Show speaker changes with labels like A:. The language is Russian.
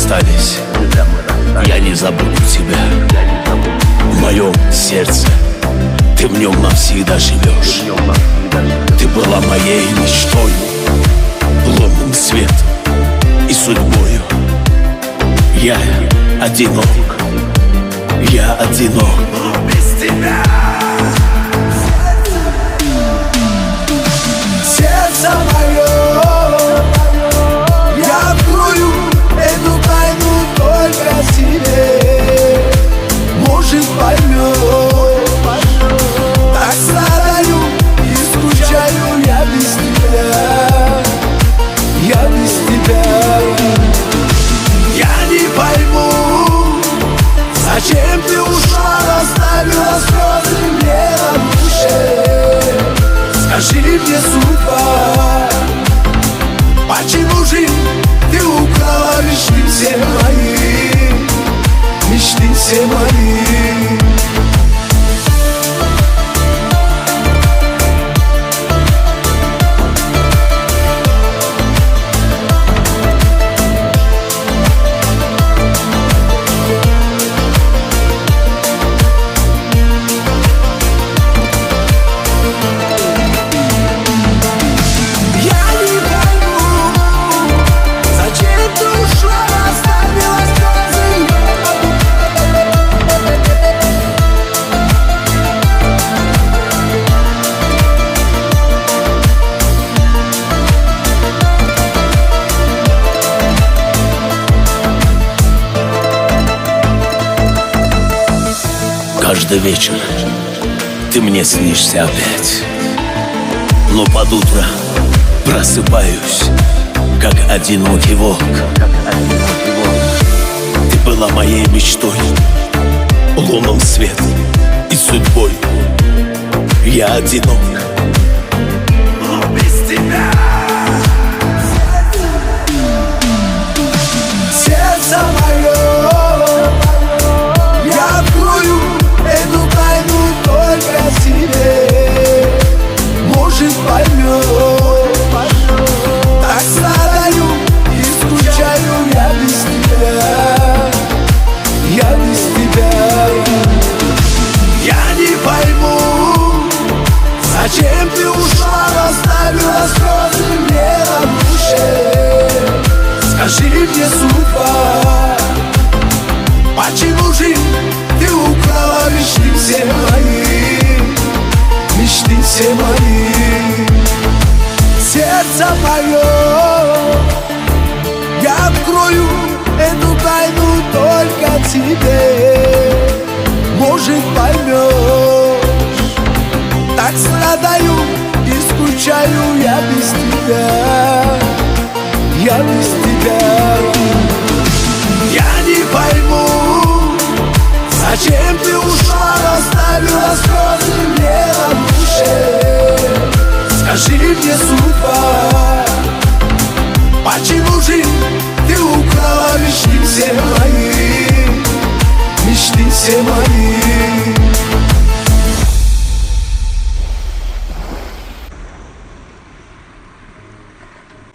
A: расстались, я не забуду тебя. В моем сердце ты в нем навсегда живешь. Ты была моей мечтой, лунным светом и судьбою. Я одинок, я одинок без тебя.
B: Сердце мое, я открою эту тайну только тебе. Может, поймешь, так страдаю и скучаю я без тебя. Я без тебя. Я не пойму, зачем ты ушла, оставила слезы мне на душе. Скажи мне, судьба, почему же ты украла мечты все мои, мечты все мои?
A: Каждый вечер ты мне снишься опять, но под утро просыпаюсь, как одинокий волк. Ты была моей мечтой, лунным светом и судьбой. Я одинок, но без тебя.
B: Сердце мое, может, поймешь, так страдаю и скучаю я без тебя. Я без тебя. Я не пойму, зачем ты ушла, оставила слезы мне на душе. Скажи мне, судьба, почему же ты украла мечты все мои, мечты все мои? Сердце мое, я открою эту тайну только тебе. Может, поймешь, так страдаю и скучаю я без тебя. Я без тебя. Я не пойму, зачем ты ушла, оставила слезы мне на душе. Скажи мне, судьба, почему же ты украла мечты все мои, мечты все мои?